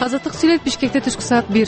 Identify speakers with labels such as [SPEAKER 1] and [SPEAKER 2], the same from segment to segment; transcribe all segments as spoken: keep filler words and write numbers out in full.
[SPEAKER 1] Азаттык сүйлөйт. Бишкекте түшкү саат бир.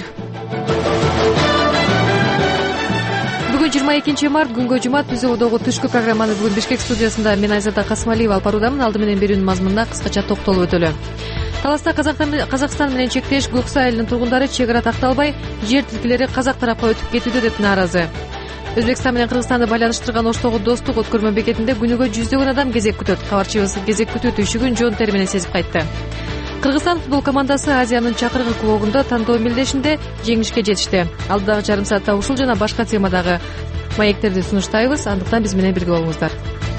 [SPEAKER 1] Бүгүн жыйырма экинчи март, күнгө жумат. Биз одогу түшкү программаны бүгүн Бишкек студиясында мен Айзада Касымалиева алып баруудамын. Алды менен берүүнүн мазмунуна кыскача токтолуп өтөлү. Таласта Казакстан менен чектеш Көксай айылынын тургундары чек ара такталбай, жер тилкелери казак тарапка өтүп кетүүдө деп нааразы. Өзбекстан менен Кыргызстанды байланыштырган Оштогу достук өткөрмө бекетинде күнүгө жүздөгөн адам кезек күтөт. Кабарчыбыз кезек күтүү түйшүгүн жон тери менен сезип кайтты. Кыргызстан футбол командасы Азиянын чакыргы кубогунда тандоо мелдешинде жеңишке жетишти. Алдыдагы жарым саатта ушул жана башка темадагы маектерди сунуштайбыз. Андыктан биз менен бирге болуңуздар.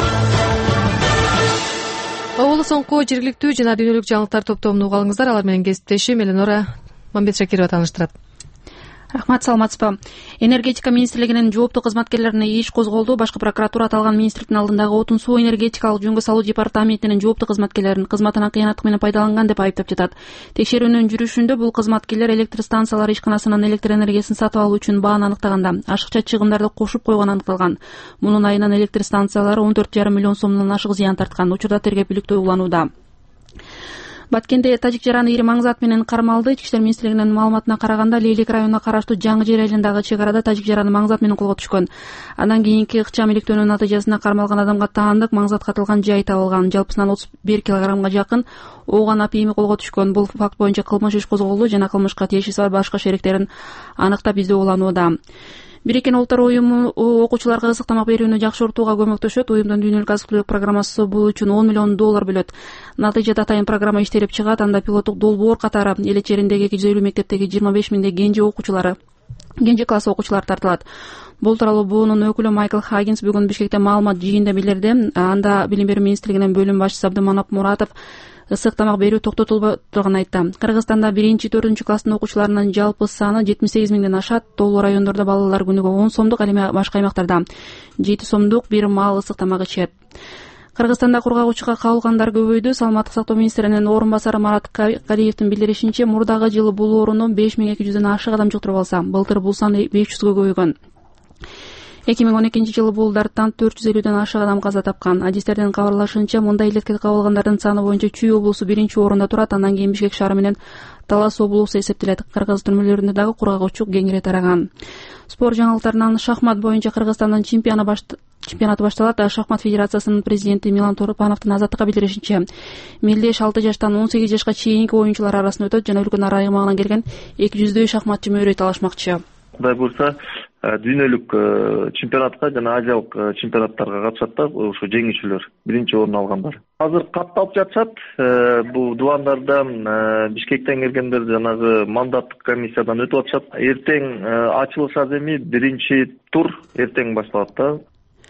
[SPEAKER 1] Оболу соңку жергиликтүү жана дүйнөлүк жаңылыктар топтомун уга алыңыздар. Алар менен кесиптешим Эленора Мамбетшакирова тааныштырат.
[SPEAKER 2] Рахмат, саламатсызбы. Энергетика министрлигинин жооптуу кызматкерлерине иш козголду. Башкы прокуратура аталган министрликтин алдындагы отун суу энергетикалык жөнгө салуу департаментинин жооптуу кызматкерлерин кызматынан кыянаттык менен пайдаланган деп айыптап жатат. Текшерүүнүн жүрүшүндө бул кызматкерлер электр станциялары ишканасынын электр энергиясын сатып алуу үчүн бааны аныктаганда ашыкча чыгымдарды кошуп койгону аныкталган. Мунун айынан электр станциялары он төрт жарым миллион сомдон ашык зыян тарткан. Учурда тергөөчүлүктө уланууда. Баткенде тажик жараны ири маңзат менен кармалды. Ички иштер министрлигинин маалыматына караганда, Лейлек районуна караштуу Жаңы Жер айылындагы чек арада тажик жараны маңзат менен колго түшкөн. Андан кийинки ыкчам иликтөөнүн натыйжасында кармалган адамга таандык маңзат катылган жай табылган. Жалпысынан отуз бир килограммга жакын ооган апийими колго түшкөн. Бул факт боюнча кылмыш иш козголду жана кылмышка тиешеси бар башка шериктерин аныктап издөө уланууда. Бириккен Улуттар уюму окуучуларга ысык тамак берүүнү жакшыртууга көмөктөшөт. Уюмдун дүйнөлүк азык-түлүк программасы бул үчүн он миллион доллар бөлөт. Натыйжада атайын программа иштелип чыгат. Анда пилоттук долбоор катары эл ичериндеги эки жүз элүү мектептеги жыйырма беш миңдей кенже окуучулары, кенже класс окуучулары тартылат. Бул тууралуу буунун өкүлү Майкл Хаггинс бүгүн Бишкекте маалымат жыйынында билдирди. Анда билим берүү министрлигинин бөлүм башчысы Абдыманап Муратов ысык тамак берүү токтотулбой турганын айтты. Кыргызстанда биринчи төртүнчү класстын окуучуларынын жалпы саны жетимиш сегиз миңден ашат. Тоолуу райондордо балалар күнүгө он сомдук, ал эми башка аймактарда жети сомдук бир маал ысык тамак ичет. Кыргызстанда кургагуучуга кабылгандар көбөйдү. Саламаттык сактоо министринин орун басары Марат Калиевдин билдиришинче, мурдагы жылы бул ооруну беш миң эки жүздөн ашык адам жуктуруп алса, былтыр бул сан беш жүзгө көбөйгөн. эки миң он экинчи жылы бул дарттан төрт жүз элүүдөн ашык адам каза тапкан. Адистердин кабарлашынча, мындай илетке кабылгандардын саны боюнча Чүй облусу биринчи орунда турат. Андан кийин Бишкек шаары менен Талас облусу эсептелет. Кыргыз түрмөлөрүндө дагы кургагуучу кеңири тараган. Спорт жаңылыктарынан шахмат боюнча Кыргызстандын чемпионаты башталат. Шахмат федерациясынын президенти Милан Торопановдун азаттыкка билдиришинче, мелдеш алты жаштан он сегиз жашка чейинки оюнчулар арасында өтөт жана өлкөнүн ар аймагынан келген эки жүздөй шахматчы мөөрөй талашмакчы.
[SPEAKER 3] Кудай буюрса, дүйнөлүк чемпионатка жана азиялык чемпионаттарга катышат да ушу жеңүүчүлөр, биринчи орун алгандар. Азыр катталып жатышат. Бул дубандардан, Бишкектен келгендер жанагы мандаттык комиссиядан өтүп атышат. Эртең ачылышат, эми биринчи тур эртең башталат да.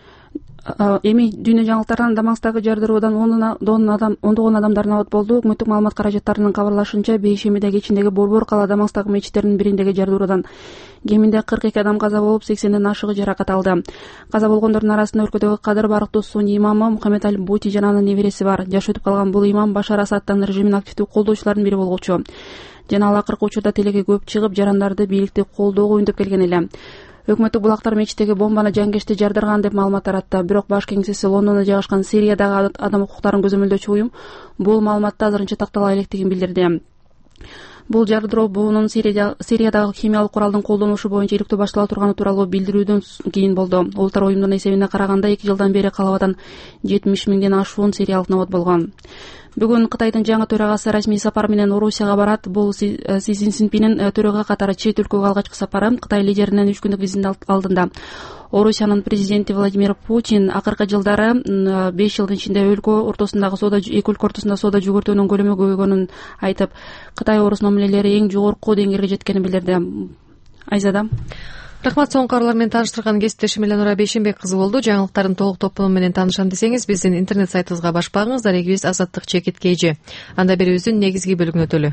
[SPEAKER 2] Эми дүйнө жаңылыктарынан Дамасктагы жардыруудан ондогон адамдар набат болду. Өкмөттүк маалымат каражаттарынын кабарлашынча, Бейшемиде кечиндеги Борбор кала Дамасктагы мечиттеринин бириндеги жардыруудан кеминде кырк эки адам каза болуп, сексенден ашыгы жаракат алды. Каза болгондордун арасында өлкөдөгү Кадыр барктуу сунний имамы Мухаммед Аль Бути жана анын небереси бар. Жашы өтүп калган бул имам Башар Асадтын режимин активдүү колдоочулардын бири болгучу. Жана ал акыркы учурда телеге көп чыгып, жарандарды бийликти колдоого үндөп келген эле. Өкмөттүк булактар мечиттеги бомбаны жангешти жардырган деп маалымат таратты. Бирок баш кеңсеси Лондондо жайгашкан Сириядагы адам укуктарын көзөмөлдөөчү уюм бул маалыматты азырынча тактала электигин билдирди. Бул жардыруу буунун Сириядагы химиялык куралдын колдонушу боюнча иликтөө баштала турганы тууралуу билдирүүдөн кийин болду. Улуттар уюмунун эсебине караганда, эки жылдан бери калабадан жетимиш миңден ашуун сириялык набат болгон. Бүгүн Кытайдын жаңы төрагасы расмий сапар менен Орусияга барат. Бул Си Цзиньпинин төрага катары чет өлкөгө алгачкы сапары. Кытай лидеринин үч күндүк визитинин алдында Орусиянын президенти Владимир Путин акыркы жылдары беш жылдын ичинде өлкө ортосундагы соода эки өлкө ортосунда соода жүгүртүүнүн көлөмү көбөйгөнүн айтып, Кытай Орус мамилелери эң жогорку деңгээлге жеткенин билдирди. Айзада.
[SPEAKER 1] Рахмат, соңку кабарлар менен тааныштырган кесиптешим Эленора Бейшембек кызы болду. Жаңылыктардын толук топтому менен таанышам десеңиз, биздин интернет сайтыбызга баш багыңыз. Дарегибиз азаттык чекит kg. Анда берүүбүздүн негизги бөлүгүнө өтөлү.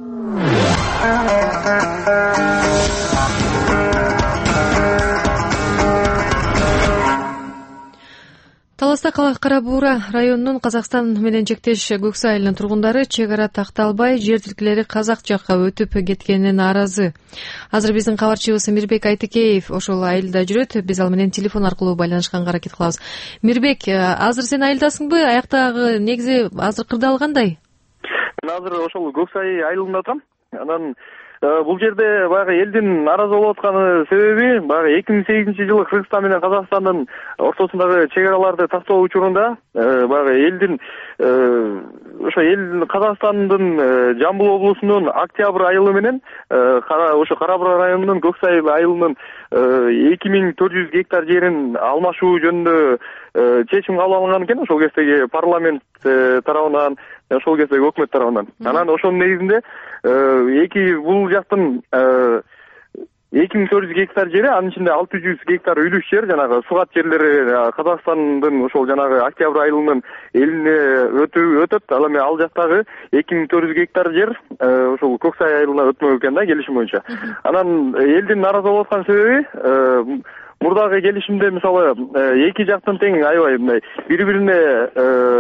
[SPEAKER 1] Таласта Кара Буура районунун Казакстан менен чектеш Көксай айылынын тургундары чек ара такталбай, жер тилкелери казак жакка өтүп кеткенине нааразы. Азыр биздин кабарчыбыз Мирбек Айтыкеев ошол айылда жүрөт. Биз ал менен телефон аркылуу байланышканга аракет кылабыз. Мирбек, азыр сен айылдасыңбы? Аяктагы негизи азыр кырдаал кандай?
[SPEAKER 4] Мен азыр ошол Көксай айылында турам. Анан бул жерде баягы элдин наразы болуп атканы себеби баягы эки миң сегизинчи жылы Кыргызстан менен Казакстандын ортосундагы чек араларды тактоо учурунда баягы элдин ошо эл Казакстандын Жамбыл облусунун Октябрь айылы менен ошо Кара Бура районунун Көк Сай айылынын эки миң төрт жүз гектар жерин алмашуу жөнүндө чечим кабыл алынган экен ошол кездеги парламент тарабынан, ошол кездеги өкмөт тарабынан. Анан ошонун негизинде эки бул жактын эки миң төрт жүз гектар жери, анын ичинде алты жүз гектар үлүш жер, жанагы сугат жерлери Казакстандын ошол жанагы Октябрь айылынын элине өтөт. Ал эми ал жактагы эки миң төрт жүз гектар жер ошол Көк Сай айылына өтмөк экен да, келишим боюнча. Анан элдин наразы болуп аткан себеби мурдагы келишимде мисалы эки жактын тең аябай мындай бири-бирине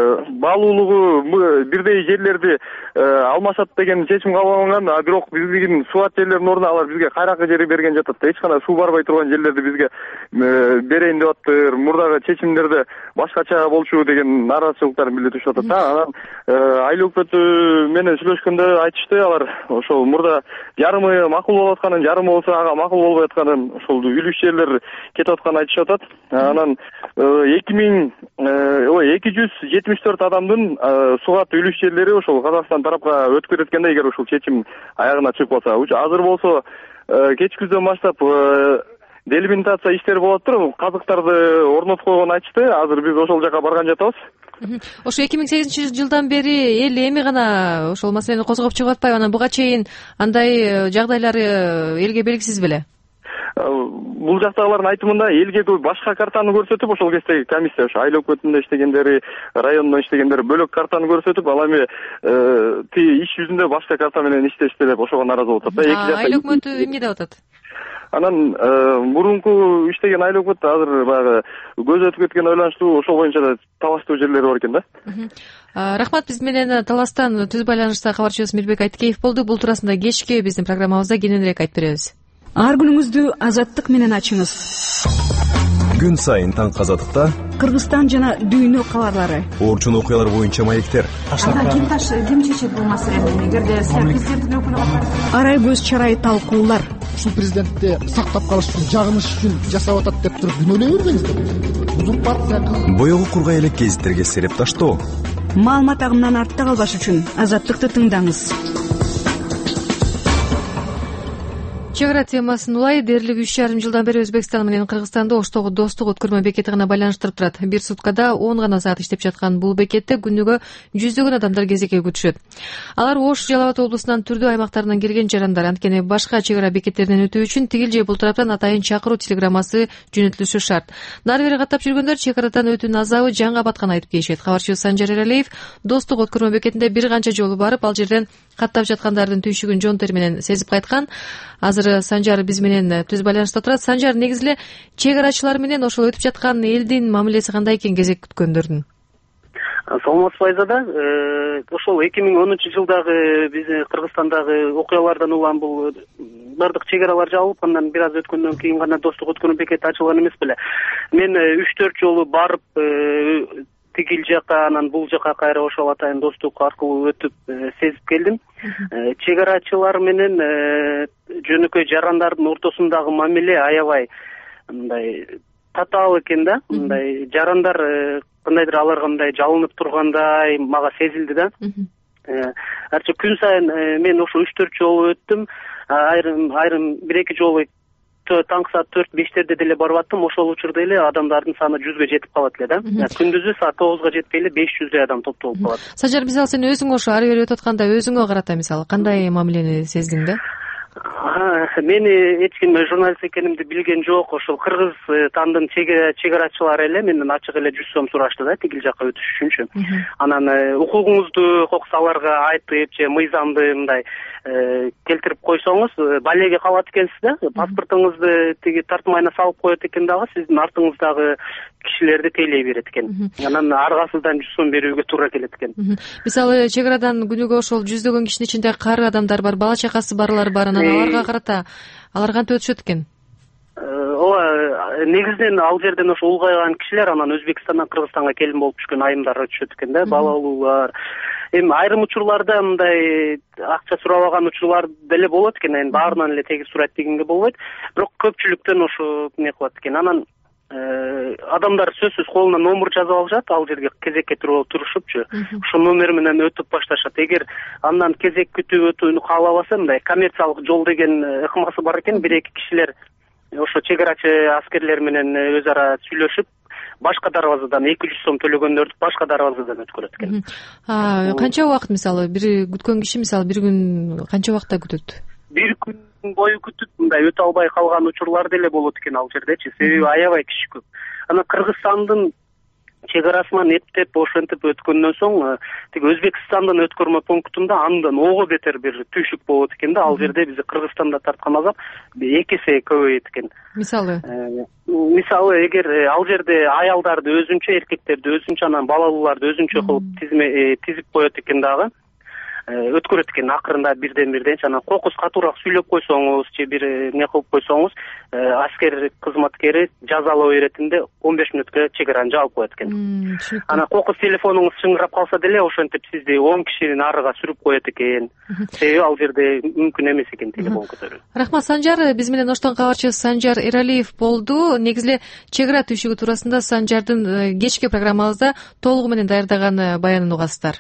[SPEAKER 4] баалуулугу бирдей жерлерди алмашат деген чечим кабыл алынган, а бирок биздин сугат жерлердин ордуна алар бизге кайракы жери берген жатат. Эч кандай суу барбай турган жерлерди бизге берейин деп аттыр. Мурдагы чечимдерде башкача болчу деген нараазычылыктарын билдиришип атат да. Анан айыл өкмөтү менен сүйлөшкөндө айтышты, алар ошол мурда жарымы макул болуп атканын, жарымы болсо ага макул болбой атканын, ошол үлүш жерлер кетип атканын айтышып атат. Анан эки миң ой эки жүз жетимиш төрт адамдын сугат үлүш жерлери ошол Казакстан тарапка өтүп кетет экен да, эгер ушул чечим аягына чыгып калса. Азыр болсо кечкүздөн баштап делимитация иштери болуп туруп, казыктарды орнотуп койгонун айтышты. Азыр биз ошол жака барган жатабыз.
[SPEAKER 1] Ошо эки миң сегизинчи жылдан бери эл эми гана ошол маселени козгоп чыгып атпайбы? Анан буга чейин андай жагдайлары элге белгисиз беле?
[SPEAKER 4] Бул жактагылардын айтымында элге башка картаны көрсөтүп, ошол кездеги комиссия ошо айыл өкмөтүндө иштегендери, райондо иштегендери бөлөк картаны көрсөтүп, ал эми тиги иш жүзүндө башка карта менен иштешти деп ошого наразы болуп атат да.
[SPEAKER 1] Айыл өкмөтү эмне деп атат?
[SPEAKER 4] Анан мурунку иштеген айыл өкмөт азыр баягы көз өтүп кеткен ойлонуштуу, ошол боюнча да талаштуу жерлери бар экен да.
[SPEAKER 1] Рахмат, биз менен Таластан түз байланышта кабарчыбыз Мирбек Айткеев болду. Бул туурасында кечки биздин программабызда кененирээк айтып беребиз.
[SPEAKER 2] Ар күнүңүздү азаттык менен ачыңыз.
[SPEAKER 5] Күн сайын таң азаттыкта
[SPEAKER 2] Кыргызстан жана дүйнө кабарлары,
[SPEAKER 5] орчун окуялар боюнча маектер.
[SPEAKER 2] Анда ким таш ким чечет бул маселени? Эгерде президенттин өкүлү арай көз чарай талкуулар.
[SPEAKER 6] Ушул президентти сактап калыш үчүн, жагыныш үчүн жасап атат деп туруп күнөөлөй бербеңиздер. Бузук партия.
[SPEAKER 5] Боёгу кургай элек гезиттерге сереп таштоо.
[SPEAKER 2] Маалымат агымынан артта калбаш үчүн азаттыкты тыңдаңыз.
[SPEAKER 1] Чек ара темасын улай дээрлик үч жарым жылдан бери Өзбекстан менен Кыргызстанды Оштогу достук өткөрмө бекети гана байланыштырып турат. Бир суткада он гана саат иштеп жаткан бул бекетте күнүгө жүздөгөн адамдар кезекке күтүшөт. Алар Ош, Жалал Абад облусунан түрдүү аймактарынан келген жарандар. Анткени башка чек ара бекеттеринен өтүү үчүн тигил же бул тараптан атайын чакыруу телеграммасы жөнөтүлүшү шарт. Нары бери каттап жүргөндөр чек арадан өтүүнүн азабы жанга батканын айтып келишет. Кабарчыбыз Санжар Эралиев достук өткөрмө бекетинде бир канча жолу барып, ал жерден каттап жаткандардын түйшүгүн жон тери менен сезип кайткан. Азыр Санжар биз менен түз байланышта турат. Санжар, негизи эле чек арачылар менен ошол өтүп жаткан элдин мамилеси кандай экен кезек күткөндөрдүн?
[SPEAKER 7] Саламатсызбы Айзада. Ошол эки миң онунчу жылдагы биздин Кыргызстандагы окуялардан улам бул бардык чек аралар жабылып, андан бир аз өткөндөн кийин гана достук өткөрмө бекети ачылган эмес беле. Мен үч төрт жолу барып тигил жака, анан бул жака кайра ошол атайын достук аркылуу өтүп сезип келдим. Чек арачылар менен жөнөкөй жарандардын ортосундагы мамиле аябай мындай татаал экен да. Мындай жарандар кандайдыр аларга мындай жалынып тургандай мага сезилди да. Арча күн сайын мен ошо үч төрт жолу өттүм. Айрым айрым бир эки жолу таңкы саат төрт бештерде деле барып аттым. Ошол учурда эле адамдардын саны жүзгө жетип калат эле да. Күндүзү саат тогузга жетпей эле беш жүздөй адам топтолуп калат.
[SPEAKER 1] Сажар, мисалы сен өзүң ошо ары бери өтүп атканда өзүңө карата мисалы кандай мамилени сездиң да?
[SPEAKER 7] Мени эч ким журналист экенимди билген жок. Ошол Кыргызстандын чек арачылары эле менден ачык эле жүз сом сурашты да, тигил жака өтүш үчүнчү. Анан укугуңузду кокс аларга айтып же мыйзамды мындай келтирип койсоңуз балеге калат экенсиз да. Паспортуңузду тиги тартмайына салып коет экен дагы, сиздин артыңыздагы кишилерди тейлей берет экен. Анан аргасыздан жүз сом берүүгө туура келет экен.
[SPEAKER 1] Мисалы чек арадан күнүгө ошол жүздөгөн кишинин ичинде кары адамдар бар, бала чакасы барлар бар. Анан аларга карата алар кантип өтүшөт экен?
[SPEAKER 7] Ооба, негизинен ал жерден ошо улгайган кишилер, анан Өзбекстандан Кыргызстанга келин болуп түшкөн айымдар өтүшөт экен да, балалуулар. эми айрым учурларда мындай акча сурабаган учурлар деле болот экен, эми баарынан эле тегиз сурайт дегенге болбойт, бирок көпчүлүктөн ошо эмне кылат экен. Анан адамдар сөзсүз колуна номер жазып алышат, ал жерге кезекке турушупчу ошо номер менен өтүп башташат. Эгер андан кезек күтүп өтүүнү каалабаса, мындай коммерциялык жол деген ыкмасы бар экен. Бир эки кишилер ошо чек арачы аскерлер менен өз ара сүйлөшүп, башка дарбазадан эки жүз сом төлөгөндөрдү башка дарбазадан өткөрөт экен.
[SPEAKER 1] Канча убакыт, мисалы бир күткөн киши мисалы бир күн канча убакытта күтөт? Бир
[SPEAKER 7] күн бою күтүп, мындай өтө албай калган учурлар деле болот экен ал жердечи. Себеби аябай киши көп. Анан Кыргызстандын чек арасынан эптеп ошентип өткөндөн соң тиги Өзбекстандын өткөрмө пунктунда андан ого бетер бир түйшүк болот экен да. Ал жерде биз Кыргызстанда тарткан азап эки эсе көбөйөт экен.
[SPEAKER 1] Мисалы
[SPEAKER 7] мисалы эгер ал жерде аялдарды өзүнчө, эркектерди өзүнчө, анан балалууларды өзүнчө кылып тизип коет экен дагы. Өткөрөт экен акырында бирден бирденчи. Анан кокус катуураак сүйлөп койсоңуз же бир эмне кылып койсоңуз, аскер кызматкери жазалоо иретинде он беш мүнөткө чек араны жаап коет экен. Анан кокус телефонуңуз чыңгырап калса деле ошентип сизди он кишинин арыга сүрүп коет экен. Себеби ал жерде мүмкүн эмес экен телефон көтөрүү.
[SPEAKER 1] Рахмат, Санжар. Биз менен Оштон кабарчы Санжар Эралиев болду. Негизи эле чек ара түйшүгү туурасында Санжардын кечки программабызда толугу менен даярдаган баянын угасыздар.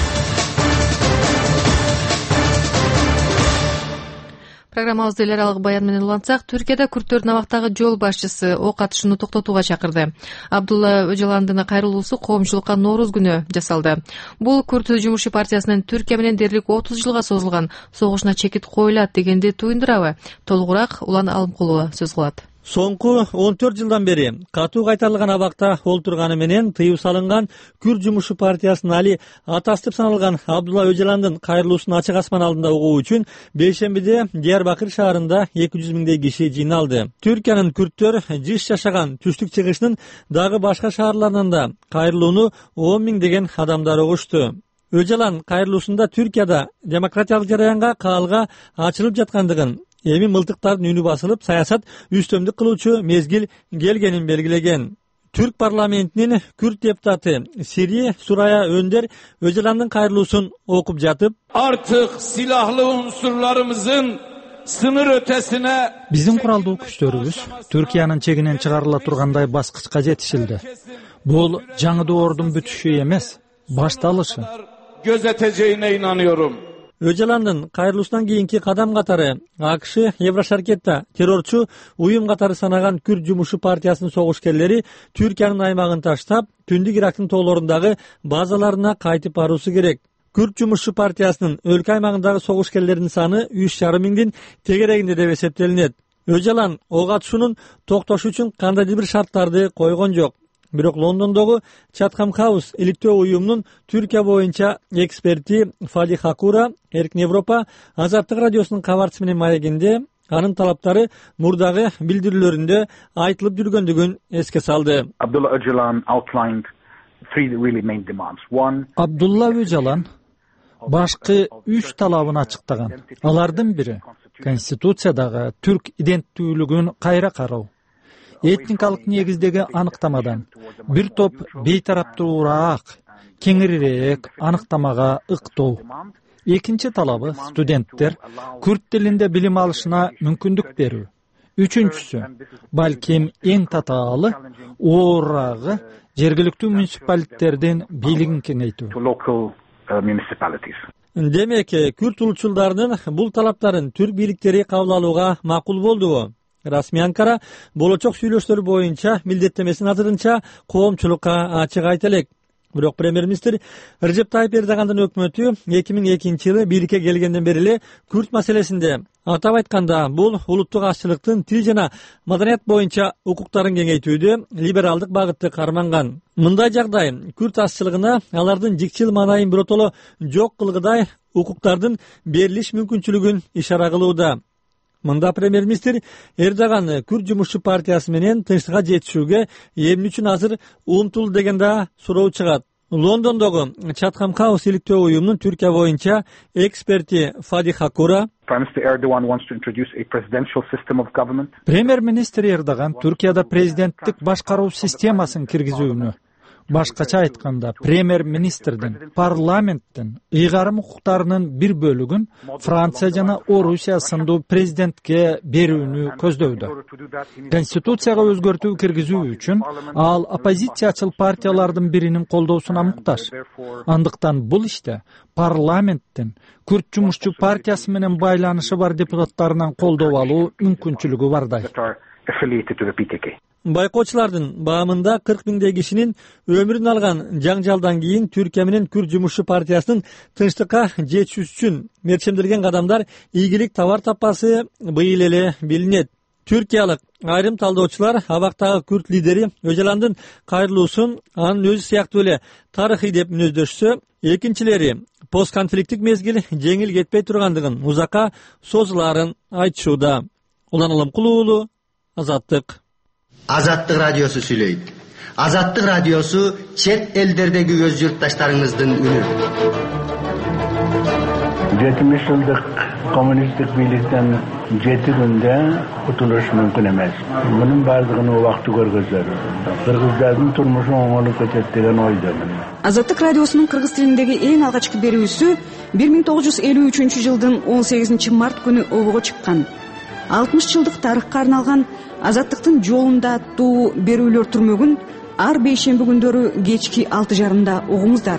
[SPEAKER 1] Программабызды эл аралык баян менен улантсак, Түркияда күрттөрдүн абактагы жол башчысы ок атышууну токтотууга чакырды. Абдулла Өжаландын кайрылуусу коомчулукка Нооруз күнү жасалды. Бул Күрт жумушчу партиясынын Түркия менен дээрлик отуз жылга созулган согушуна чекит коюлат дегенди туюндурабы? Толугураак Улан Алымкулова сөз кылат.
[SPEAKER 8] Соңку он төрт жылдан бери катуу кайтарылган абакта олтурганы менен тыюу салынган Күрт жумушчу партиясынын али атасы деп саналган Абдулла Өжаландын кайрылуусун ачык асман алдында угуу үчүн бейшембиде Диярбакыр шаарында эки жүз миңдей киши жыйналды. Түркиянын күрттөр жыш жашаган түштүк чыгышынын дагы башка шаарларынан да кайрылууну он миң деген адамдар угушту. Өжалан кайрылуусунда Түркияда демократиялык жараянга каалга ачылып жаткандыгын, эми мылтыктардын үнү басылып, саясат үстөмдүк кылуучу мезгил келгенин белгилеген. Түрк парламентинин Күрт депутаты Сири Сурая Өндер Өжаландын кайрылуусун окуп жатып,
[SPEAKER 9] "Artık silahlı unsurlarımızın sınır ötesine
[SPEAKER 10] биздин куралдуу күчтөрүбүз Түркиянын чегинен чыгарыла тургандай баскычка жетишилди. Бул жаңы доордун бүтүшү эмес, башталышы.
[SPEAKER 9] gözeteceğine inanıyorum."
[SPEAKER 8] Өжаландын кайрылуусунан кийинки кадам катары АКШ Еврошаркетта террорчу уюм катары санаган Күрт жумушчу партиясынын согушкерлери Түркиянын аймагын таштап, Түндүк Ирактын тоолорундагы базаларына кайтып баруусу керек. Күрт жумушчу партиясынын өлкө аймагындагы согушкерлердин саны үч жарым миңдин тегерегинде деп эсептелинет. Өжалан ок атышуунун токтошу үчүн кандайдыр бир шарттарды койгон жок. Бирок Лондондогу Chatham House иликтөө уюмунун Түркия боюнча эксперти Фади Хакура Эркин Европа Азаттык радиосунун кабарчысы менен маегинде анын талаптары мурдагы билдирүүлөрүндө айтылып жүргөндүгүн эске салды.
[SPEAKER 11] Абдулла Öcalan outlined three really main demands. One,
[SPEAKER 10] Абдулла Өжалан башкы үч талабын ачыктаган. Алардын бири Конституциядагы түрк иденттүүлүгүн кайра кароо. Этникалык негиздеги аныктамадан бир топ бейтараптуураак, кеңирээк аныктамага ыктоо. Экинчи талабы студенттер күрт тилинде билим алышына мүмкүндүк берүү. Үчүнчүсү, балким эң татаалы, оорагы жергиликтүү муниципалитеттердин бийлигин кеңейтүү.
[SPEAKER 8] Демек, күрт улутчулдарынын бул талаптарын түрк бийликтери кабыл алууга макул болдубу? Расмий Анкара болочок сүйлөштөр боюнча милдеттемесин азырынча коомчулукка ачык айта элек. Бирок премьер-министр Режеп Тайып Эрдогандын өкмөтү эки миң экинчи жылы бийликке келгенден бери эле күрт маселесинде, атап айтканда, бул улуттук азчылыктын тил жана маданият боюнча укуктарын кеңейтүүдө либералдык багытты карманган. Мындай жагдай күрт азчылыгына алардын жикчил маанайын биротоло жок кылгыдай укуктардын берилиш мүмкүнчүлүгүн ишара кылууда. Мында премьер-министр Эрдоган Күрт жумушчу партиясы менен тынчтыкка жетишүүгө эмне үчүн азыр умтул деген да суроо чыгат. Лондондогу Chatham House иликтөө уюмунун Түркия боюнча эксперти Фади Хакура
[SPEAKER 10] премьер-министр Эрдоган Түркияда президенттик башкаруу системасын киргизүүнү, Башкача айтканда, премьер-министрдин, парламенттин ыйгарым укуктарынын бир бөлүгүн Франция жана Орусия сындуу президентке берүүнү көздөйдү. Конституцияга өзгөртүү киргизүү үчүн ал оппозициячыл партиялардын биринин колдоосуна муктаж. Андыктан бул иште парламенттин Күрд жумушчу партиясы менен байланышы бар депутаттарынан колдоо алуу мүмкүнчүлүгү бардай.
[SPEAKER 8] Байкоочулардын баамында кырк миңдей кишинин өмүрүн алган жаңжалдан кийин Түркия менен Күрд жумушчу партиясынын тынчтыкка жетишүүсү үчүн мерчемделген кадамдар ийгилик табар таппасы быйыл эле билинет. Түркиялык айрым талдоочулар абактагы Күрд лидери Öcalандын кайрылуусун анын өзү сыяктуу эле тарыхый деп мүнөздөшсө, экинчилери постконфликттик мезгил жеңил кетпей тургандыгын, узакка созулаарын айтышууда. Улан Алымкул уулу, Азаттык.
[SPEAKER 12] Азаттык радиосу сүйлөйт. Азаттык радиосу чет элдердеги өз журтташтарыңыздын үнү.
[SPEAKER 13] жетимиш жылдык коммунисттик бийликтен жети күндө кутулуш мүмкүн эмес. Мунун бардыгын убакты көргөздөр. Кыргыздардын турмушу оңолуп кетет деген ойдомун.
[SPEAKER 14] Азаттык радиосунун кыргыз тилиндеги эң алгачкы берүүсү бир миң тогуз жүз элүү үчүнчү жылдын он сегизинчи март күнү обого чыккан. алтымыш жылдык тарыхка арналган Азаттыктын жолунда аттуу берүүлөр түрмөгүн ар бейшемби күндөрү кечки алты жарымда угуңуздар.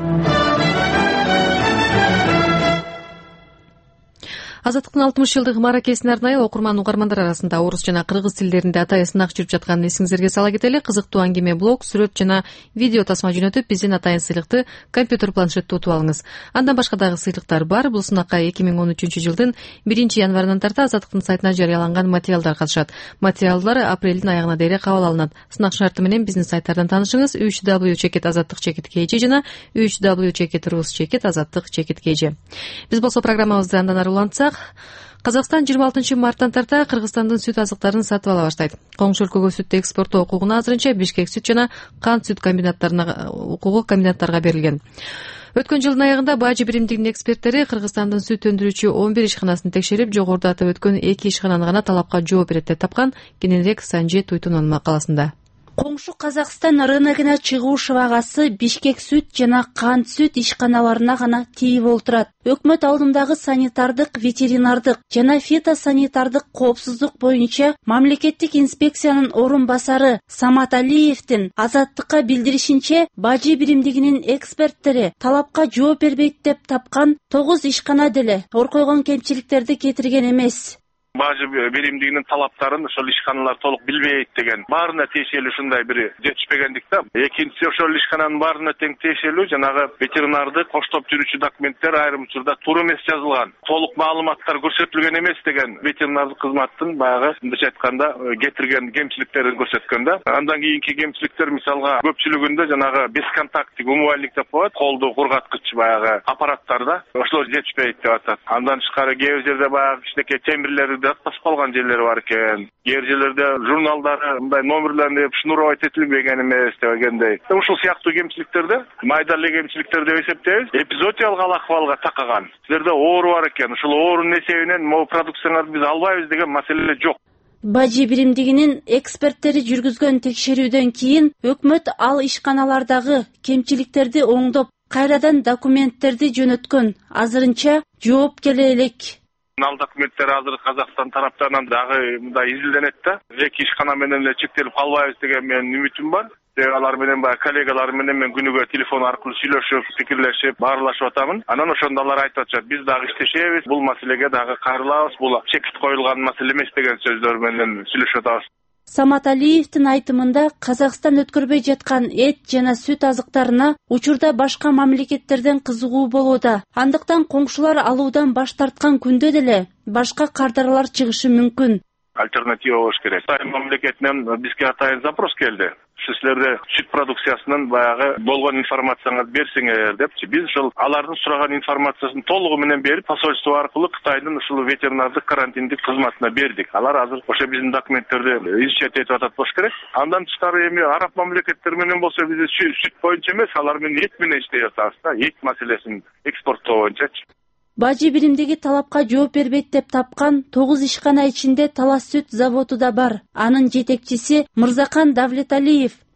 [SPEAKER 1] Азаттыктын алтымыш жылдык маракесине арнайы окурман угармандар арасында орус жана кыргыз тилдеринде атайы сынак жүрүп жатканын эсиңиздерге сала кетели. Кызыктуу аңгеме блог, сүрөт жана видео тасма жөнөтүп, биздин атайын сыйлыкты компьютер планшетте утуп алыңыз. Андан башка дагы сыйлыктар бар. Бул сынакка эки миң он үчүнчү жылдын биринчи январынан тарта Азаттыктын сайтына жарыяланган материалдар катышат. Материалдар апрелдин аягына дейре кабыл алынат. Сынак шарты менен биздин сайттардан таанышыңыз: үч дабл ю чекит азаттык чекит kg жана үч дабл ю чекит рус чекит азаттык чекит kg. Биз болсо программабызды андан ары улантсак, Казакстан жыйырма алтынчы марттан тарта Кыргызстандын сүт азыктарын сатып ала баштайт. Коңшу өлкөгө сүттү экспорттоо укугуна азырынча Бишкек сүт жана Кант сүт комбинаттарына укугу комбинаттарга берилген. Өткөн жылдын аягында Бажы биримдигинин эксперттери Кыргызстандын сүт өндүрүүчү он бир ишканасын текшерип, жогоруда атап өткөн эки ишкананы гана талапка жооп берет деп тапкан. Кененирээк Санжи Туйтунунун макаласында.
[SPEAKER 15] Коңшу Казакстан рыногуна чыгуу шыбагасы Бишкек сүт жана Кант сүт ишканаларына гана тийип олтурат. Өкмөт алдындагы санитардык, ветеринардык жана фитосанитардык коопсуздук боюнча мамлекеттик инспекциянын орун басары Самат Алиевдин Азаттыкка билдиришинче, Бажы биримдигинин эксперттери талапка жооп бербейт деп тапкан тогуз ишкана деле ор койгон кемчиликтерди кетирген эмес.
[SPEAKER 16] Бажы биримдигинин талаптарын ошол ишканалар толук билбейт деген баарына тиешелүү ушундай бир жетишпегендикте, экинчиси ошол ишкананын баарына тең тиешелүү жанагы ветеринарды коштоп жүрүүчү документтер айрым учурда туура эмес жазылган, толук маалыматтар көрсөтүлгөн эмес деген ветеринардык кызматтын баягы мындайча айтканда кетирген кемчиликтерин көрсөткөн да. Андан кийинки кемчиликтер мисалга көпчүлүгүндө жанагы бесконтакттык умывальник деп коет, колду кургаткыч баягы аппараттарда ошолор жетишпейт деп атат. Андан тышкары кээ бир жерде баягы кичинекей темирлер басып калган жерлери бар экен. Кээ бир жерлерде журналдары мындай номерлерин шнуровать этилбеген эмес дегендей. Ушул сыяктуу кемчиликтерде, майда эле кемчиликтер деп эсептейбиз, эпизоотиялык акыбалга такаган. Силерде оору бар экен. Ушул оорунун эсебинен могу продукцияңарды биз албайбыз деген маселе жок.
[SPEAKER 15] Бажы биримдигинин эксперттери жүргүзгөн текшерүүдөн кийин өкмөт ал ишканалардагы кемчиликтерди оңдоп, кайрадан документтерди жөнөткөн. Азырынча жооп келе элек.
[SPEAKER 16] Ал документтер азыр Казакстан тараптарынан дагы мындай изилденет да. Эки ишкана менен эле чектелип калбайбыз деген менин үмүтүм бар. Алар менен баягы коллегалар менен мен күнүгө телефон аркылуу сүйлөшүп, пикирлешип, баарлашып атамын. Анан ошондо алар айтып атышат, биз дагы иштешебиз, бул маселеге дагы кайрылабыз, бул чекит коюлган маселе эмес деген сөздөр менен сүйлөшүп атабыз.
[SPEAKER 15] Самат Алиевдин айтымында Казакстан өткөрбөй жаткан эт жана сүт азыктарына учурда башка мамлекеттерден кызыгуу болууда. Андыктан коңшулар алуудан баш тарткан күндө деле башка кардарлар чыгышы мүмкүн.
[SPEAKER 16] Альтернатива болуш керек. Кытай мамлекетинен бизге атайын запрос келди. Şu силерде сүт продукциясынын баягы болгон информацияңарды берсеңер депчи. Биз ушул алардын сураган информациясын толугу менен берип, посольство аркылуу Кытайдын ушул ветеринардык карантиндик кызматына бердик. Алар азыр ошо биздин документтерди изчет этип атат болуш керек. Андан тышкары эми араб мамлекеттери менен болсо биз сүт боюнча эмес, алар менен эт менен иштеп атабыз да. Эт маселесин экспорттоо боюнчачы.
[SPEAKER 15] Бажы биримдиги талапка жооп бербейт деп тапкан тогуз ишкана ичинде Талас сүт заводу да бар. Анын жетекчиси Мырзакан Давлеталиев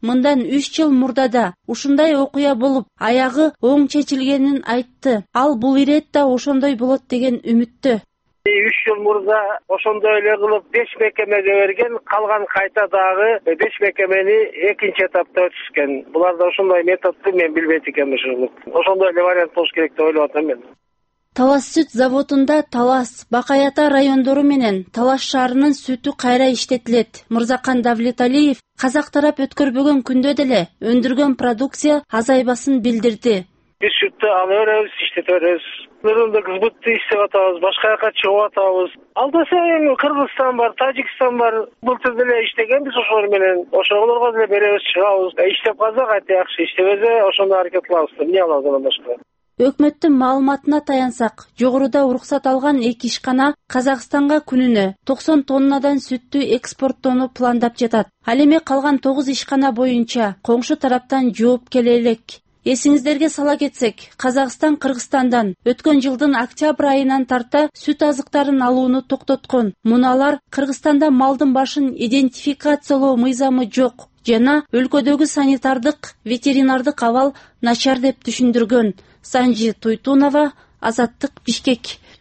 [SPEAKER 15] мындан үч жыл мурдада ушундай окуя болуп аягы оң чечилгенин айтты. Ал бул ирет да ошондой болот деген үмүттө.
[SPEAKER 17] үч жыл мурда ошондой эле кылып беш мекемеге берген, калган кайта дагы беш мекемени экинчи этапта өтүшкөн. Булар да ошондой методду мен билбейт экенмин ушул. Ошондой эле вариант болуш керек деп ойлоп атам мен.
[SPEAKER 15] Талас сүт заводунда Талас, Бакай Ата райондору менен Талас шаарынын сүтү кайра иштетилет. Мырзакан Давлеталиев казак тарап өткөрбөгөн күндө деле өндүргөн продукция азайбасын билдирди.
[SPEAKER 17] Биз сүттү ала беребиз, иштете беребиз. Нурунда кызбытты иштеп атабыз, башка жака чыгып атабыз. Алда эми Кыргызстан бар, Тажикстан бар. Былтыр деле иштегенбиз ошолор менен. Ошолорго деле беребиз, чыгабыз. Иштеп калса кайта жакшы, иштебесе ошондой аракет кылабыз. Эмне алабыз андан башка?
[SPEAKER 15] Өкмөттүн маалыматына таянсак, жогоруда уруксат алган эки ишкана Казакстанга күнүнө токсон тоннадан сүттү экспорттоону пландап жатат. Ал эми калган тогуз ишкана боюнча коңшу тараптан жооп келе элек. Эсиңиздерге сала кетсек, Казакстан Кыргызстандан өткөн жылдын октябрь айынан тарта сүт азыктарын алууну токтоткон. Муналар Кыргызстанда малдын башын идентификациялоо мыйзамы жок жана өлкөдөгү санитардык, ветеринардык абал начар деп түшүндүргөн. Санжи Туйтунова, Азаттык, Бишкек.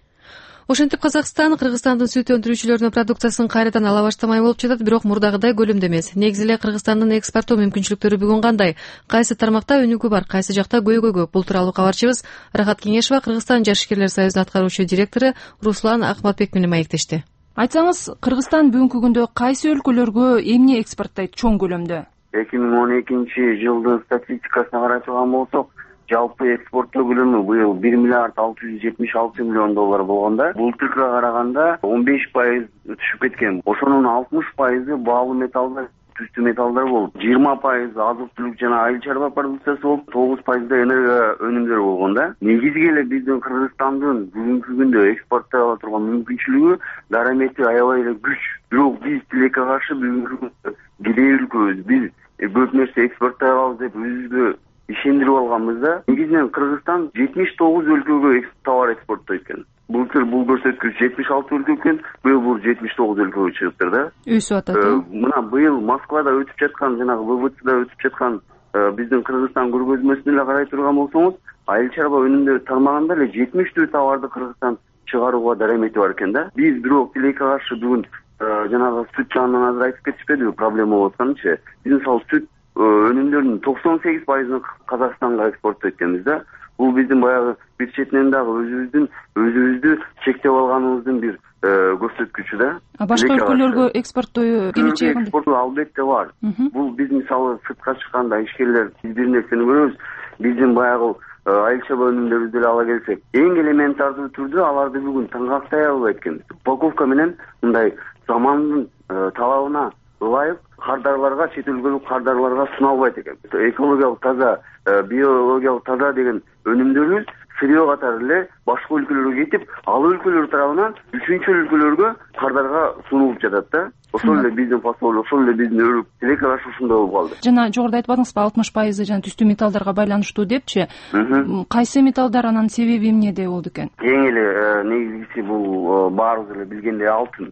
[SPEAKER 1] Ошентип Казакстан Кыргызстандын сүт өндүрүүчүлөрүнүн продукциясын кайрадан ала баштамай болуп жатат, бирок мурдагыдай көлөмдө эмес. Негизи эле Кыргызстандын экспорттоо мүмкүнчүлүктөрү бүгүн кандай? Кайсы тармакта өнүгүү бар, кайсы жакта көйгөй көп? Бул тууралуу кабарчыбыз Рахат Кеңешова Кыргызстан Жашкерлер союзунун аткаруучу директору Руслан Акматбек менен маектешти.
[SPEAKER 18] Айтсаңыз, Кыргызстан бүгүнкү күндө кайсы өлкөлөргө эмне экспорттойт чоң көлөмдө?
[SPEAKER 19] эки миң он экинчи жылдын статистикасына карай турган болсок, жалпы экспорттоо көлөмү быйыл бир миллиард алты жүз жетимиш алты миллион доллар болгондо, былтыркыга караганда он беш пайыз түшүп кеткен. Ошонун алтымыш пайызы баалуу металлдар, түстүү металлдар болуп, жыйырма пайыз азык-түлүк жана айыл чарба продукциясы болуп, тогуз пайызда энергия өнүмдөрү болгондо. Негизги эле биздин Кыргызстандын бүгүнкү күндө экспорттой ала турган мүмкүнчүлүгү, дарамети аябай эле күч. Бирок биз тилекке каршы бүгүнкү күндө кедей өлкөбүз, биз көп нерсе экспорттой алабыз деп өзүбүзгө ишендирип алганбызда, негизинен Кыргызстан жетимиш тогуз өлкөгө товар экспорттойт экен. Былтыр бул көрсөткүч жетимиш алты өлкө экен, быйыл бул жетимиш тогуз өлкөгө чыгыптыр да.
[SPEAKER 18] Өсүп атат.
[SPEAKER 19] Мына быйыл Москвада өтүп жаткан, жанагы вэ вэ цда өтүп жаткан биздин Кыргызстан көргөзмөсүнө эле карай турган болсоңуз, айыл чарба өнүмдөрү тармагында эле жетимиштүү товарды Кыргызстан чыгарууга дарамети бар экен да. Биз бирок тилекке каршы бүгүн жанагы сүт жагынан азыр айтып кетишпедиби, проблема болуп атканычы. Биз мисалы сүт өнүмдөрүнүн токсон сегиз пайызын Казакстанга экспорттойт экенбиз да. Бул биздин баягы бир четинен дагы өзүбүздүн өзүбүздү чектеп алганыбыздын бир көрсөткүчү да.
[SPEAKER 18] А башка өлкөлөргө экспорттоо келечеги кандай?
[SPEAKER 19] Экспорттоо албетте бар. Бул биз мисалы сыртка чыкканда ишкерлер бир нерсени көрөбүз. Биздин баягы айыл чарба өнүмдөрүбүздү деле ала келсек, эң элементардуу түрдө аларды бүгүн таңгактай албайт экенбиз. Упаковка менен мындай замандын талабына ылайык кардарларга, чет өлкөлүк кардарларга суналбайт экен. Экологиялык таза, биологиялык таза деген өнүмдөрүбүз сырье катары эле башка өлкөлөргө кетип, ал өлкөлөр тарабынан үчүнчү өлкөлөргө кардарга сунулуп жатат да. Ошол эле биздин посол, ошол эле биздин өрүк тилекке каршы ушундай болуп калды.
[SPEAKER 18] Жана жогоруда айтпадыңызбы, алтымыш пайызы жана түстүү металлдарга байланыштуу депчи? Кайсы металлдар, анан себеби эмнеде болду экен?
[SPEAKER 19] Эң эле негизгиси бул баарыбыз эле билгендей алтын.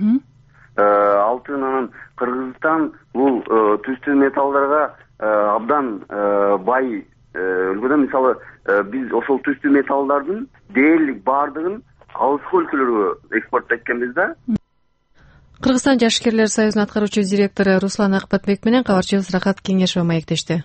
[SPEAKER 19] Алтын, анан Кыргызстан бул түстүү металлдарга абдан бай өлкөдө. Мисалы, биз ошол түстүү металлдардын дээрлик баардыгын алыскы өлкөлөргө экспорттойт экенбиз да.
[SPEAKER 1] Кыргызстан Жашкерлер союзунун аткаруучу директору Руслан Акматбек менен кабарчыбыз Рахат Кеңешова маектешти.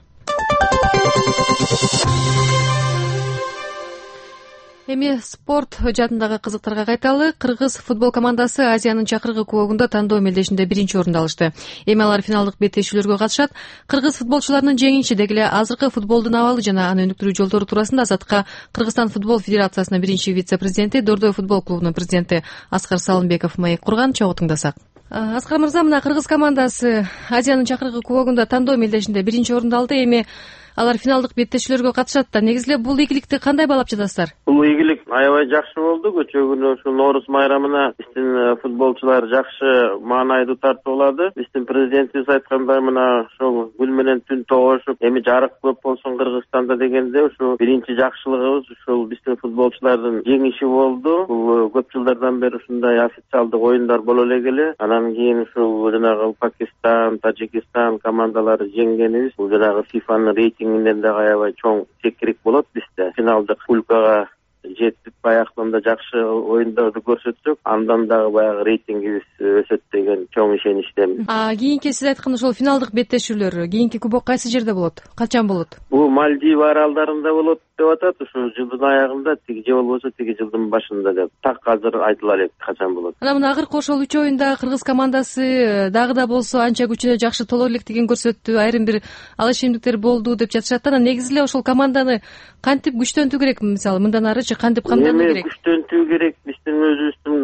[SPEAKER 1] Эми спорт жадындагы кызыктарга кайталы. Кыргыз футбол командасы Азиянын чакыргы кубогунда тандоо мелдешинде биринчи орунду алышты. Эми алар финалдык беттешүүлөргө катышат. Кыргыз футболчуларынын жеңиши деги эле азыркы футболдун абалы жана аны өнүктүрүү жолдору туурасында Азатка Кыргызстан футбол федерациясынын биринчи вице-президенти, Дордой футбол клубунун президенти Аскар Салымбеков маек курган. Чогуу тыңдасак. Аскар мырза, мына Кыргыз командасы Азиянын чакыргы кубогунда тандоо мелдешинде биринчи орунду алды. Эми алар финалдык беттешүүлөргө катышат да. Негизи эле бул ийгиликти кандай баалап жатасыздар?
[SPEAKER 20] Бул ийгилик аябай жакшы болду. Көчө күнү ушул Нооруз майрамына биздин футболчулар жакшы маанайды тартып алады. Биздин президентибиз айткандай мына ошол гүл менен түн тогошуп, эми жарык көп болсун Кыргызстанда дегенде ушул биринчи жакшылыгыбыз ушул биздин футболчулардын жеңиши болду. Бул көп жылдардан бери ушундай официалдык оюндар боло элек. Анан кийин ушул жанагы Пакистан, Тажикистан командалары жеңгенибиз бул жанагы фифанын рейтингинен да аябай чоң секирик болот бизде. Финалдык пулкага жетип баягы жакшы оюндарды көрсөтсөк, андан дагы баягы рейтингибиз өсөт деген чоң ишеничтемин.
[SPEAKER 1] А кийинки сиз айткан ошол финалдык беттешүүлөр кийинки кубок кайсы жерде болот? Качан болот?
[SPEAKER 20] Бул Мальдив аралдарында болот деп атат. Ушу жылдын аягында, тиги же болбосо тиги жылдын башында деп. Так азыр айтыла элек качан болот.
[SPEAKER 1] Анан мына акыркы ошол үч оюнда кыргыз командасы дагы да болсо анча күчүнө жакшы толо электигин көрсөттү. Айрым бир алыш ийгиликтер болду деп жатышат. Анан негизи эле ошол команданы кантип күчтөнтүү керек? Мисалы мындан арычы кантип камдануу керек?
[SPEAKER 20] Эми күчтөнтүү керек. Биздин өзүбүздүн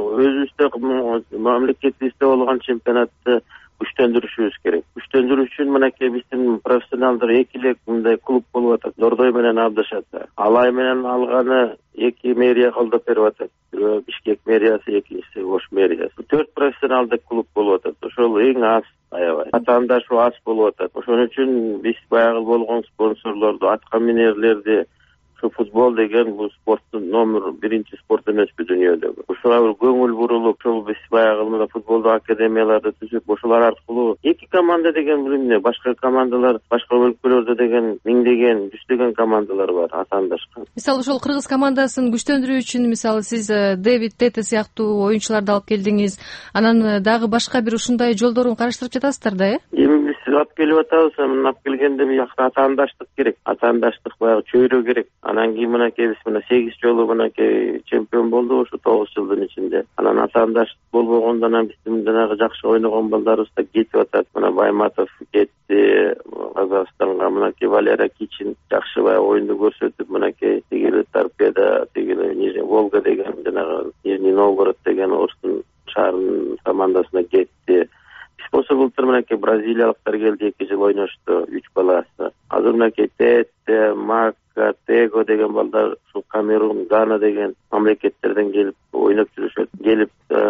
[SPEAKER 20] өзүбүздө мамлекетибизде болгон чемпионатты күчтөндүрүшүбүз керек. Күчтөндүрүү үчүн мынакей биздин профессионалдар эки эле мындай клуб болуп атат. Дордой менен Абдашат. Алай менен алганы эки мэрия колдоп берип атат. Бирөө Бишкек мэриясы, экинчиси Ош мэриясы. Төрт профессионалдык клуб болуп атат. Ошол эң аз аябай. Атаандашу аз болуп атат. Ошон үчүн биз баягы болгон спонсорлорду, атка минерлерди, футбол деген бул спорттун номер биринчи спорт эмеспи дүйнөдө. Ушуга көңүл бурулуп, ошол биз баягы мына футболдук академияларды түзүп, ошолар аркылуу эки команда деген бул эмне, башка командалар, башка өлкөлөрдө деген миңдеген, жүздөгөн командалар бар атаандашкан.
[SPEAKER 1] Мисалы ошол кыргыз командасын күчтөндүрүү үчүн мисалы сиз Дэвид Тете сыяктуу оюнчуларды алып келдиңиз. Анан дагы башка бир ушундай жолдорун караштырып жатасыздар да, э?
[SPEAKER 20] Эми биз алып келип атабыз, анан алып келгенде биякта атаандаштык керек. Атаандаштык баягы чөйрө керек. Анан кийин мынакей биз мына сегиз жолу мынакей чемпион болдук ушу тогуз жылдын ичинде. Анан атаандаштык болбогондо анан биздин жанагы жакшы ойногон балдарыбыз да кетип атат. Мына Байматов кетти Казакстанга, мынакей Валера Кичин жакшы баягы оюнду көрсөтүп, мынакей тигили Торпедо, тигили Нижний Волга деген жанагы Нижний Новгород деген Орстун шаарынын командасына кетти. Болсо былтыр мынакей бразилиялыктар келди, эки жыл ойношту, үч баласы. Азыр мынакей Тете, Мака, Tego деген балдар ушул Камерун, Гана деген мамлекеттерден келип ойноп жүрүшөт. Келип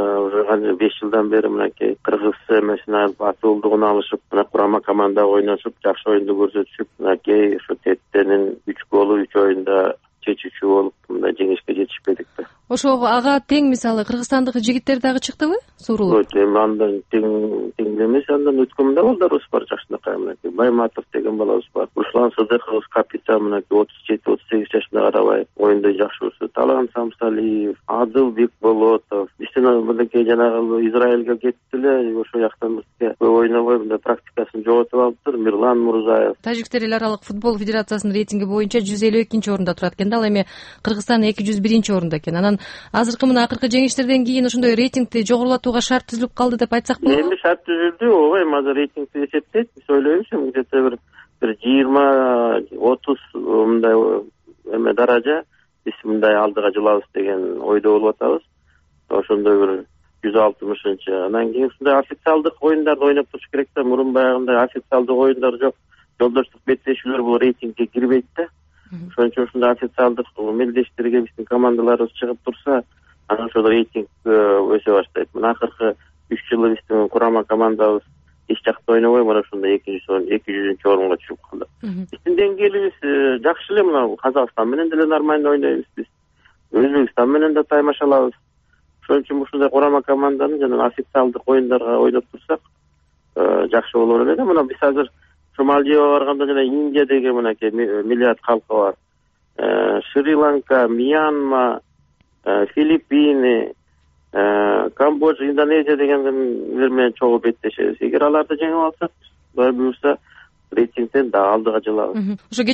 [SPEAKER 20] уже беш жылдан бери мынакей кыргыз эмесине атуулдугун алышып, мына курама командага ойношуп, жакшы оюнду көрсөтүшүп, мынакей ушу Теттенин үч голу үч оюнда чечүүчү болуп, мындай жеңишке жетишпедик да.
[SPEAKER 1] Ошо ага тең мисалы кыргызстандык жигиттер дагы чыктыбы? Сурулуп.
[SPEAKER 20] Эми андан тең тең эмес, андан өткөн да балдарыбыз бар жакшынакай, мынакей Байматов деген балабыз бар. Руслан Садыков, капитан, мынакей отуз жети отуз сегиз жашына карабай оюнду жакшы көрсөтүп, Талган Самсалиев, Адылбек Болотов. Биздин мынакей жанагы Израилге кетти эле, ошол жактан бизге көп ойнобой мындай практикасын жоготуп алыптыр. Мирлан Мурзаев.
[SPEAKER 1] Тажиктер эл аралык футбол федерациясынын рейтинги боюнча жүз элүү экинчи орунда турат экен да, ал эми Кыргызстан эки жүз биринчи орунда экен. Анан азыркы мына акыркы жеңиштерден кийин ошондой рейтингди жогорулатууга шарт түзүлүп калды деп айтсак болобу?
[SPEAKER 20] Эми шарт түзүлдү, ооба, эми азыр рейтингди эсептейт, биз ойлойбуз, эми где-то бир бир жыйырма отуз мындай эме даража биз мындай алдыга жылабыз деген ойдо болуп атабыз. Ошондой бир жүз алтымышынчы. Анан кийин ушундай официалдык оюндарды ойноп туруш керек да, мурун баягындай официалдык оюндар жок. Жолдоштук беттешүүлөр бул рейтингге кирбейт да. Ошон үчүн ушундай официалдык мелдештерге биздин командаларыбыз чыгып турса, анан ошол рейтинг өсө баштайт. Мына акыркы үч жылы биздин курама командабыз эч жакта ойнобой мына ушундай эки жүзүнчү орунга түшүп калды. Биздин деңгээлибиз жакшы эле, мына Казакстан менен деле нормально ойнойбуз биз. Өзбекстан менен да таймаш алабыз. Ошон үчүн ушундай курама команданы жана официалдык оюндарга ойноп турсак, жакшы болор эле да. Мына биз азыр Мальдивага барганда жана Индия деген мынакей миллиард калкы бар. Шри-Ланка, Мьянма, Филиппины, Камбоджа, Индонезия дегендер менен чогуу беттешебиз. Эгер аларды жеңип алсак, Кудай буюрса, рейтингден да алдыга жылабыз.
[SPEAKER 1] Ошо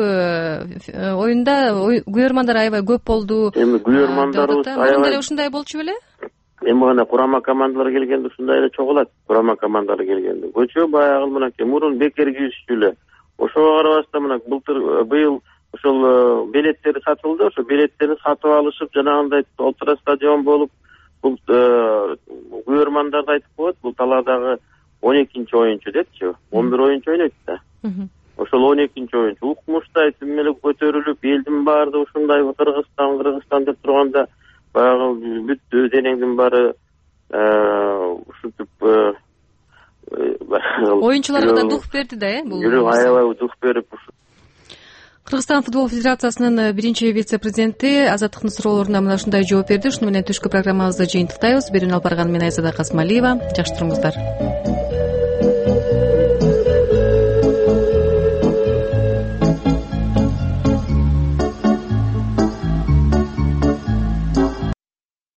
[SPEAKER 1] кечээкү оюнда күйөрмандар аябай көп болду.
[SPEAKER 20] Эми күйөрмандарыбыз
[SPEAKER 1] аябай ушундай болчу беле?
[SPEAKER 20] Эми гана курама командалар келгенде ушундай эле чогулат. Курама командалар келгенде. Көчө баягы мынакей мурун бекер кийишчү эле. Ошого карабастан мына былтыр быйыл ошол билеттери сатылды. Ошо билеттерди сатып алышып, жанагындай Ултра стадион болуп, бул күйөрмандарды айтып коет, бул талаадагы он экинчи оюнчу депчи, он бир оюнчу ойнойт да. ошол он экинчи оюнчу укмуштай тим эле көтөрүлүп элдин баардыгы ушундай Кыргызстан Кыргызстан деп турганда баягы бүт денеңдин баары ушинтип
[SPEAKER 1] оюнчуларга да дух берди да, э бул
[SPEAKER 20] жүрөк аябай дух берип.
[SPEAKER 1] Кыргызстан футбол федерациясынын биринчи вице-президенти Азаттыктын суроолоруна мына ушундай жооп берди. Ушуну менен түшкү программабызды жыйынтыктайбыз. Берүүнү алып барган мен Айзада Касмалиева. Жакшы туруңуздар.